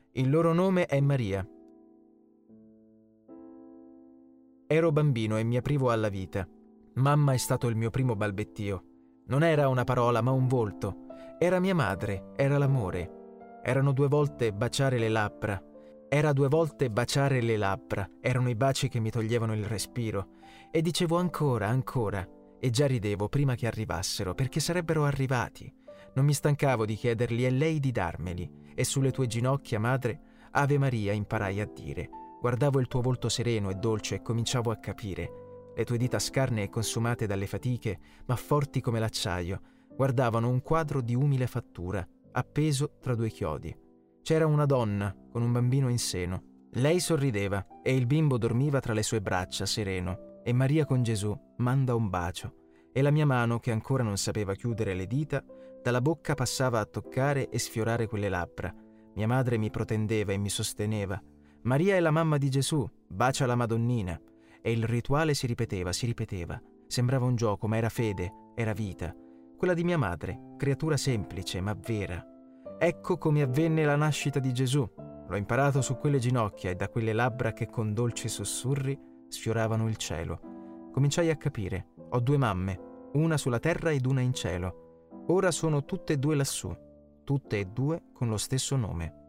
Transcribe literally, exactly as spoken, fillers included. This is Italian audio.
Il loro nome è Maria. Ero bambino e mi aprivo alla vita. Mamma è stato il mio primo balbettio. Non era una parola, ma un volto. Era mia madre, era l'amore. Erano due volte baciare le labbra. Era due volte baciare le labbra. Erano i baci che mi toglievano il respiro. E dicevo ancora, ancora. E già ridevo prima che arrivassero, perché sarebbero arrivati. Non mi stancavo di chiederli e lei di darmeli. E sulle tue ginocchia, madre, Ave Maria imparai a dire. Guardavo il tuo volto sereno e dolce e cominciavo a capire. Le tue dita scarne e consumate dalle fatiche, ma forti come l'acciaio, guardavano un quadro di umile fattura, appeso tra due chiodi. C'era una donna con un bambino in seno. Lei sorrideva e il bimbo dormiva tra le sue braccia, sereno, e Maria con Gesù manda un bacio. E la mia mano, che ancora non sapeva chiudere le dita, dalla bocca passava a toccare e sfiorare quelle labbra. Mia madre mi protendeva e mi sosteneva. Maria è la mamma di Gesù, bacia la Madonnina. E il rituale si ripeteva, si ripeteva. Sembrava un gioco, ma era fede, era vita. Quella di mia madre, creatura semplice, ma vera. Ecco come avvenne la nascita di Gesù. L'ho imparato su quelle ginocchia e da quelle labbra che con dolci sussurri sfioravano il cielo. Cominciai a capire. Ho due mamme, una sulla terra ed una in cielo. Ora sono tutte e due lassù, tutte e due con lo stesso nome.